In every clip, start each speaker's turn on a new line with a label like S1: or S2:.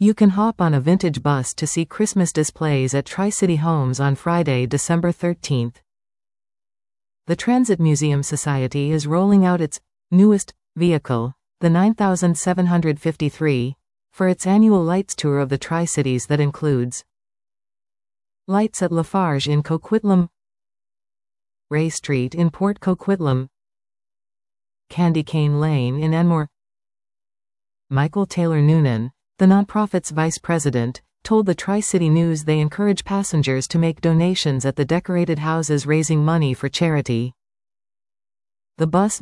S1: You can hop on a vintage bus to see Christmas displays at Tri-City Homes on Friday, December 13th. The Transit Museum Society is rolling out its newest vehicle, the 9753, for its annual lights tour of the Tri-Cities that includes lights at Lafarge in Coquitlam, Ray Street in Port Coquitlam, Candy Cane Lane in Enmore. Michael Taylor Noonan, the nonprofit's vice president, told the Tri-City News they encourage passengers to make donations at the decorated houses raising money for charity. The bus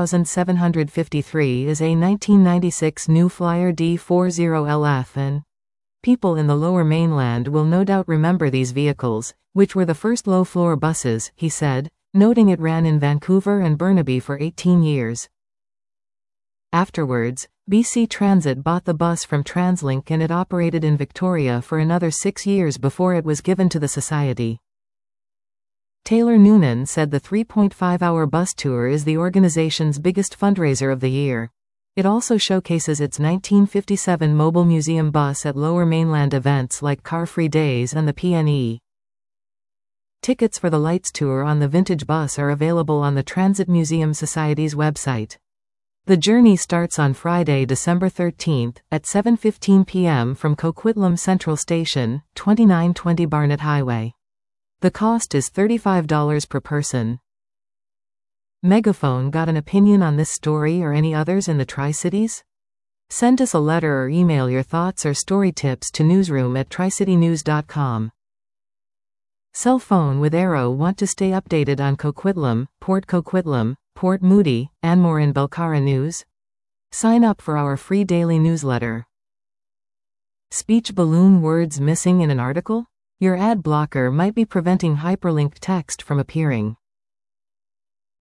S1: 9753 is a 1996 New Flyer D40LF and people in the Lower Mainland will no doubt remember these vehicles, which were the first low-floor buses, he said, noting it ran in Vancouver and Burnaby for 18 years. Afterwards, BC Transit bought the bus from TransLink and it operated in Victoria for another 6 years before it was given to the Society. Taylor Noonan said the 3.5-hour bus tour is the organization's biggest fundraiser of the year. It also showcases its 1957 mobile museum bus at Lower Mainland events like Car Free Days and the PNE. Tickets for the Lights Tour on the vintage bus are available on the Transit Museum Society's website. The journey starts on Friday, December 13th, at 7:15 p.m. from Coquitlam Central Station, 2920 Barnett Highway. The cost is $35 per person. Megaphone got an opinion on this story or any others in the Tri-Cities? Send us a letter or email your thoughts or story tips to newsroom@tricitynews.com. Cell phone with Arrow want to stay updated on Coquitlam, Port Coquitlam, Port Moody, Anmore and Belcara news? Sign up for our free daily newsletter. Speech balloon words missing in an article? Your ad blocker might be preventing hyperlinked text from appearing.